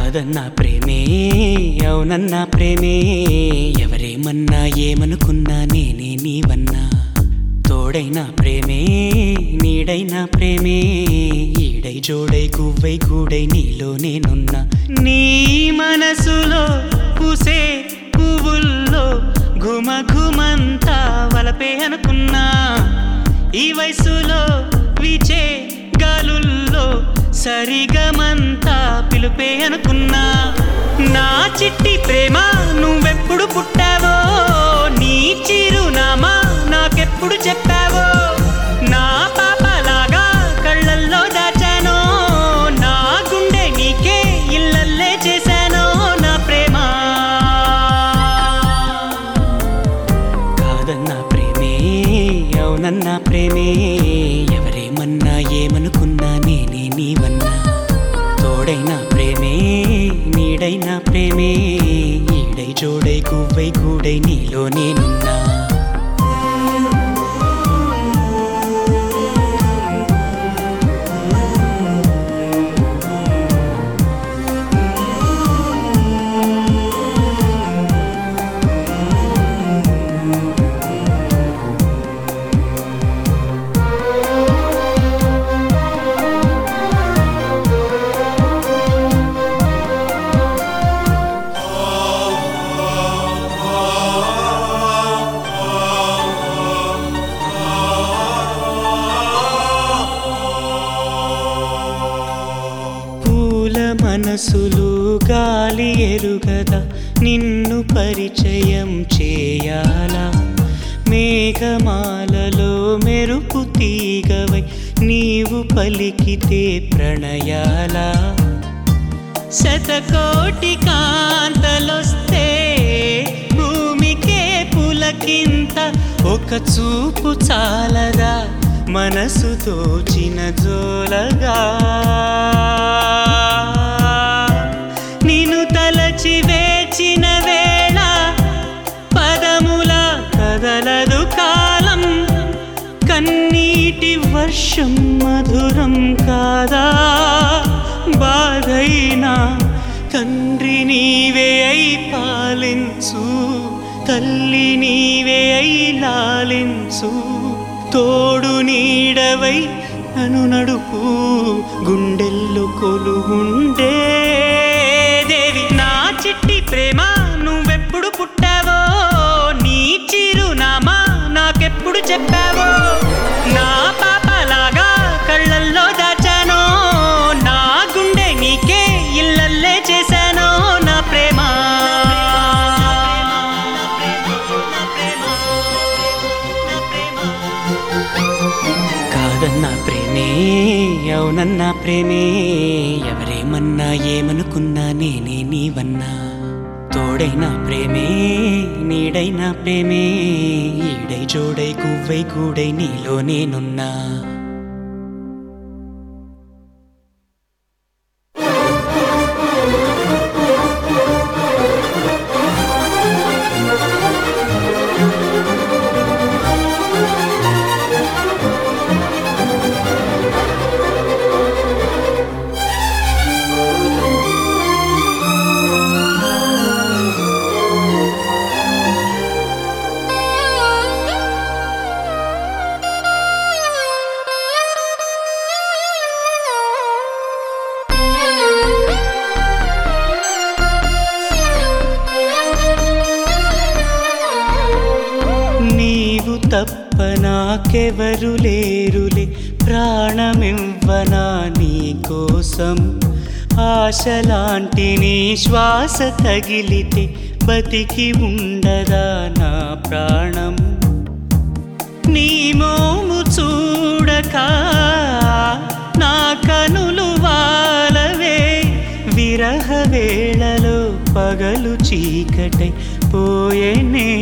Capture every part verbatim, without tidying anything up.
కాదన్నా ప్రేమే అవునన్నా ప్రేమే ఎవరేమన్నా ఏమనుకున్నా నేనే నీవన్నా తోడైనా ప్రేమే నీడైనా ప్రేమే ఈడై జోడై గువ్వై గూడై నీలో నేనున్నా నీ మనసులో పూసే పువ్వుల్లో ఘుమ ఘుమంతా వలపే అనుకున్నా ఈ వయసులో వీచే గాలుల్లో సరిగమంతా పిలుపే అనుకున్నా నా చిట్టి ప్రేమ నువ్వెప్పుడు పుట్టావో నీ చిరునామా నాకెప్పుడు చెప్పావో నా పాపలాగా కళ్ళల్లో దాచానో నా గుండె నీకే ఇల్లల్లే చేశానో నా ప్రేమ కాదన్నా ప్రేమే అవునన్నా ప్రేమే ఎవరేమన్నా ఏమనుకున్నా నేనే నీవన్నా తోడైనా ప్రేమే నీడైనా ప్రేమే ఈడై జోడై గువ్వై గూడై నీలో నేనున్నా మనసులు గాలి ఎరుగదా నిన్ను పరిచయం చేయాలా మేఘమాలలో మెరుపు తీగవై నీవు పలికితే ప్రణయాలా శతకోటి కాంతలొస్తే భూమికే పులకింత ఒక చూపు చాలదా మనసు తోచిన జోలగా నిన్ను తలచి వేచిన వేళ పదముల కదలదు కాలం కన్నీటి వర్షం మధురం కాదా బాధైనా తండ్రి నీవే అయి పాలించు తల్లి నీవే అయి లాలించు తోడు నీడవై నన్ను నడుపు గుండెల్లో కొలువుండే దేవి నా చిట్టి ప్రేమ నువ్వెప్పుడు పుట్టావో నీ చిరునామా నాకెప్పుడు చెప్పావో నా పాపలాగా కళ్ళల్లో దాచానో నా గుండె నీకే ఇల్లల్లే చేశానో నా ప్రేమ కాదన్నా ప్రేమే అవునన్నా ప్రేమే ఎవరేమన్నా ఏమనుకున్నా నేనే నీవన్నా తోడైనా ప్రేమే నీడైనా ప్రేమే ఈడై జోడై గువ్వై గూడై నీలో నేనున్నా తప్ప నాకెవరు లేరులే ప్రాణమివ్వనా నీ కోసం ఆశలాంటి నీ శ్వాస తగిలితే బతికి ఉండదా నా ప్రాణం నీ మోము చూడక నా కనులు వాలవే విరహ వేళలో పగలు చీకటై పోయేనే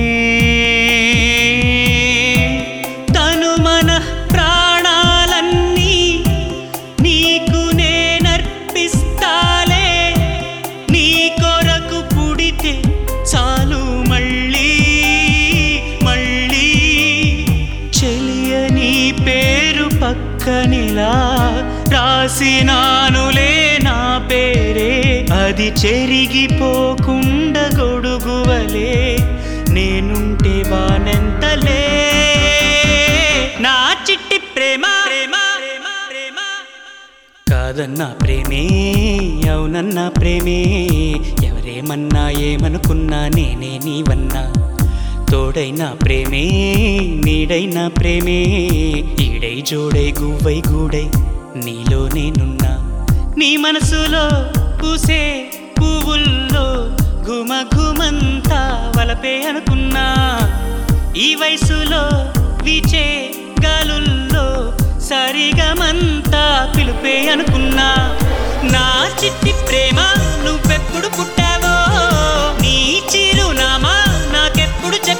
తను మన ప్రాణాలన్నీ నీకు నేనర్పిస్తాలే నీ కొరకు పుడితే చాలు మళ్ళీ మళ్ళీ చెలియ నీ పేరు పక్కనిలా రాసినానులే నా పేరే అది చెరిగిపోకుండా గొడుగువలే నేనుంటే వానెంతలే నా చిట్టి ప్రేమ ప్రేమ ప్రేమ కాదన్నా ప్రేమే అవునన్నా ప్రేమే ఎవరేమన్నా ఏమనుకున్నా నేనే నీవన్నా తోడైనా ప్రేమే నీడైనా ప్రేమే ఈడై జోడై గువ్వై గూడై నీలో నేనున్నా నీ మనసులో పూసే పువ్వుల్లో ఘుమ ఘుమంతా వలపే అనుకున్నా ఈ వయసులో వీచే గాలుల్లో సరిగమంతా పిలుపే అనుకున్నా నా చిట్టి ప్రేమ నువ్వెప్పుడు పుట్టావో నీ చిరునామా నాకెప్పుడు